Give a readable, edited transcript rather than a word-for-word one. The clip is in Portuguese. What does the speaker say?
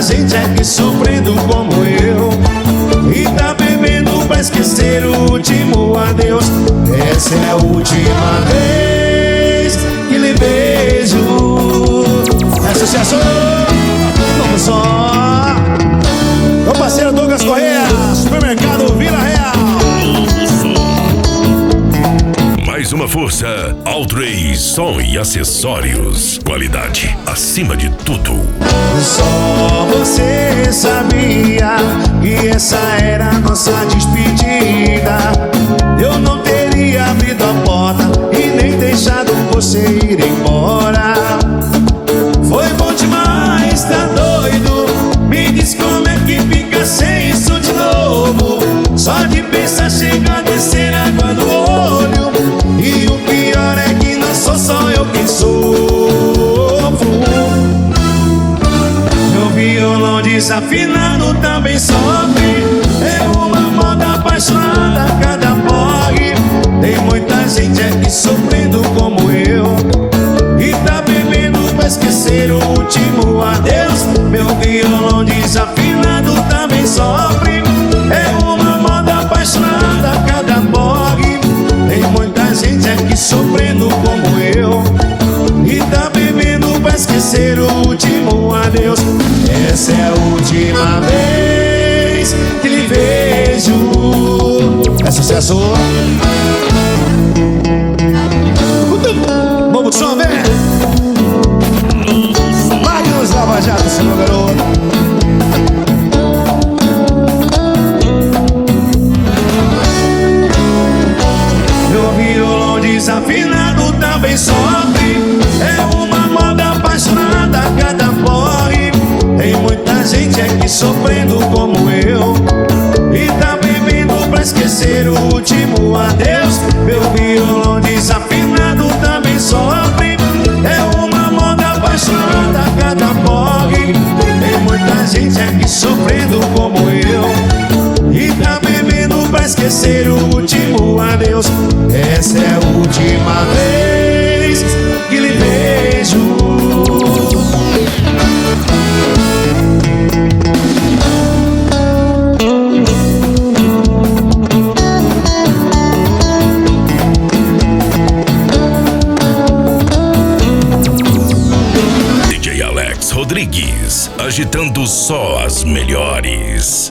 gente aqui sofrendo como eu e tá bebendo pra esquecer o último adeus. Essa é a última vez que lhe beijo. É sucesso! Vamos só! Meu parceiro Douglas Correia, Supermercado Vila Real. Mais uma força, Altrês Som e Acessórios. Qualidade acima de tudo. Só você sabia que essa era a nossa despedida. Eu não teria abrido a porta e nem deixado você ir embora. Foi bom demais, tá doido? Me diz como é que fica sem isso de novo. Só de pensar chega a descer água no olho. E o pior é que não sou só eu quem sofro. Meu violão desafinado também sofre. É uma moda apaixonada, cada porre. Tem muita gente aqui sofrendo como eu e tá bebendo pra esquecer o último adeus. Meu violão desafinado também sofre. É uma moda apaixonada, cada porre. Tem muita gente aqui sofrendo como eu e tá bebendo pra esquecer o último adeus. Essa é a última vez que lhe vejo. É sucesso! Vamos só ver! Marcos Lava Jato, seu garoto. Meu violão desafinado também sofre. É uma moda apaixonada, cada porre. Tem muita gente aqui sofrendo como eu e tá bebendo pra esquecer o último adeus. Meu violão desafinado também sofre. É uma moda apaixonada, cada porre. Tem muita gente aqui sofrendo como eu e tá bebendo pra esquecer o último adeus. Essa é a última vez que lhe vejo. DJ Alex Rodrigues, agitando só as melhores.